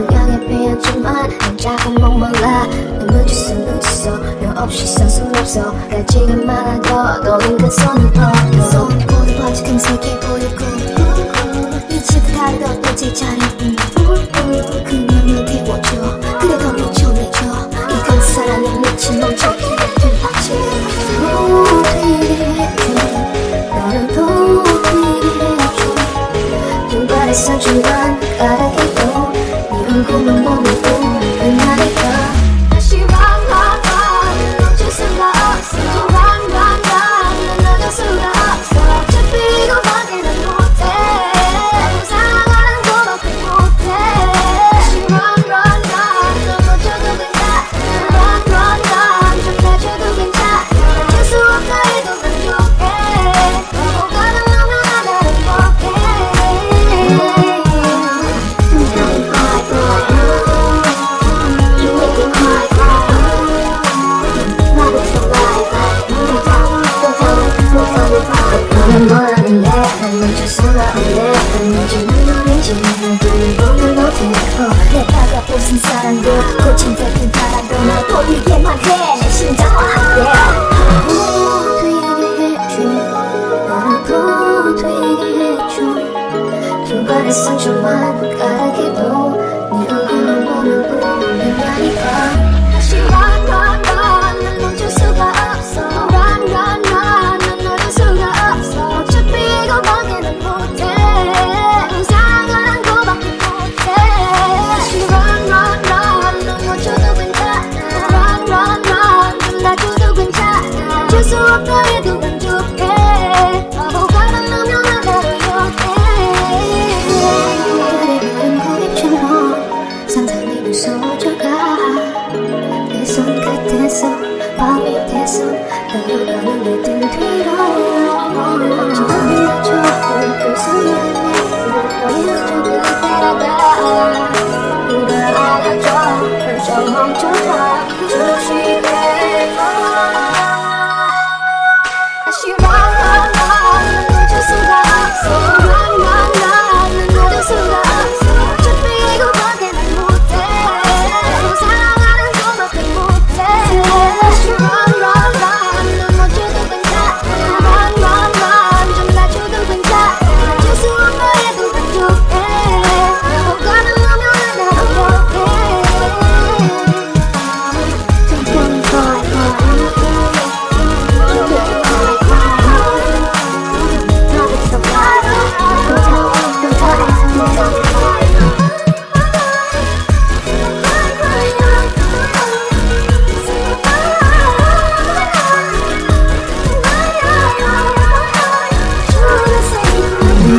향해 피었지만 난 자꾸 목말라 눈물 주서 너 없이 서슴없어 가지가 많아도 너는 그 손을 뻗어 손이 모두 바지 금색이 보이고 이치도 다르던 내 제자리 그냥 널 태워줘 그래 더 미쳐내줘 이건 사랑에 미친 멈춰기에 들었지 보이게 해줘 너를 보이게 해줘 빈발의 상처만 가라게도 네 얼굴만 보면 보는 날이다 다시 run run run 멈출 수가 없어 run run run 난 너줄 수가 없어 어차피 이거밖에 난 못해 사랑하는 거밖에 못해 다시 run run run 널 멈춰도 괜찮아 run run run 좀 가져도 괜찮아 멈출 수 없다 해도 만족해 바보가 난 너무나 나를 행복해 너는 뭐라는데 난 멈출 수가 없네 난 멈추는 너인지 눈을 보면 못해 내가 부순 사랑도 고친 듯한 바람도 날 보이게만 해내 심장과 함께 되게 해줘 나를 되게 해줘 빈발의 상처만 가라게도 네 얼굴만 보면 보는 날이다 다시 run run run 난 멈출 수가 없어 run run run 난 너줄 수가 없어 어차피 이거밖에 난 못해 사랑하는 거밖에 못해 다시 run run run 넌 멈춰도 괜찮아 run run run 넌 놔줘도 괜찮아 줄 수 없다 해도 만족해 바보가 난 너면 나를 욕해 그래 고립처럼 상상이 무서워져가 내 손끝에서 밤이 돼서 떠나가는 내 등 뒤로 저 좋은 그 손을 내밀고 너의 쪽으로 따라가